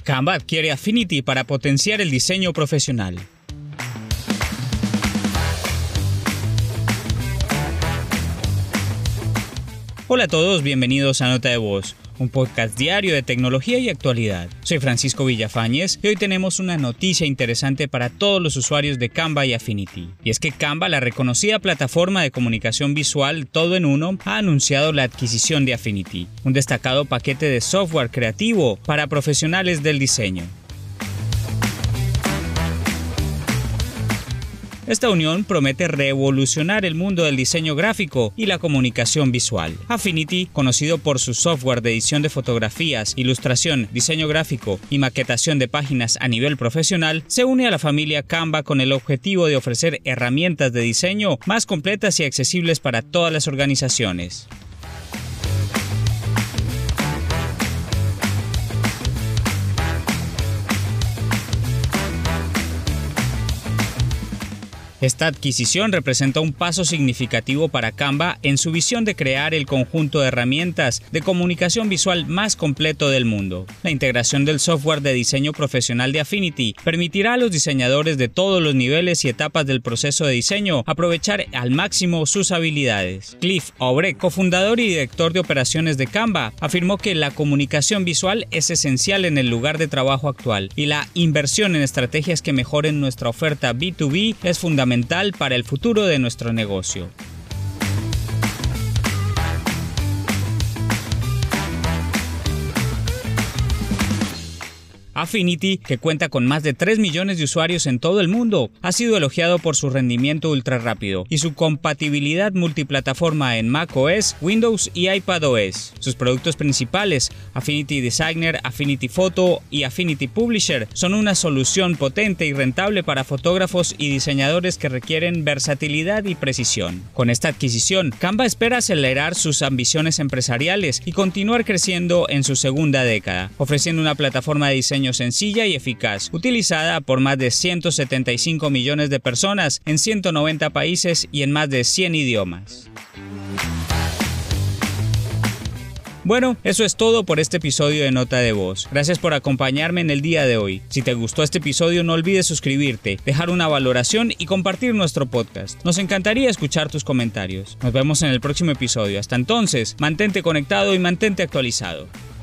Canva adquiere Affinity para potenciar el diseño profesional. Hola a todos, bienvenidos a Nota de Voz, un podcast diario de tecnología y actualidad. Soy Francisco Villafañez y hoy tenemos una noticia interesante para todos los usuarios de Canva y Affinity. Y es que Canva, la reconocida plataforma de comunicación visual todo en uno, ha anunciado la adquisición de Affinity, un destacado paquete de software creativo para profesionales del diseño. Esta unión promete revolucionar el mundo del diseño gráfico y la comunicación visual. Affinity, conocido por su software de edición de fotografías, ilustración, diseño gráfico y maquetación de páginas a nivel profesional, se une a la familia Canva con el objetivo de ofrecer herramientas de diseño más completas y accesibles para todas las organizaciones. Esta adquisición representa un paso significativo para Canva en su visión de crear el conjunto de herramientas de comunicación visual más completo del mundo. La integración del software de diseño profesional de Affinity permitirá a los diseñadores de todos los niveles y etapas del proceso de diseño aprovechar al máximo sus habilidades. Cliff Obrecht, cofundador y director de operaciones de Canva, afirmó que la comunicación visual es esencial en el lugar de trabajo actual y la inversión en estrategias que mejoren nuestra oferta B2B es fundamental para el futuro de nuestro negocio. Affinity, que cuenta con más de 3 millones de usuarios en todo el mundo, ha sido elogiado por su rendimiento ultra rápido y su compatibilidad multiplataforma en macOS, Windows y iPadOS. Sus productos principales, Affinity Designer, Affinity Photo y Affinity Publisher, son una solución potente y rentable para fotógrafos y diseñadores que requieren versatilidad y precisión. Con esta adquisición, Canva espera acelerar sus ambiciones empresariales y continuar creciendo en su segunda década, ofreciendo una plataforma de diseño sencilla y eficaz, utilizada por más de 175 millones de personas en 190 países y en más de 100 idiomas. Bueno, eso es todo por este episodio de Nota de Voz. Gracias por acompañarme en el día de hoy. Si te gustó este episodio, no olvides suscribirte, dejar una valoración y compartir nuestro podcast. Nos encantaría escuchar tus comentarios. Nos vemos en el próximo episodio. Hasta entonces, mantente conectado y mantente actualizado.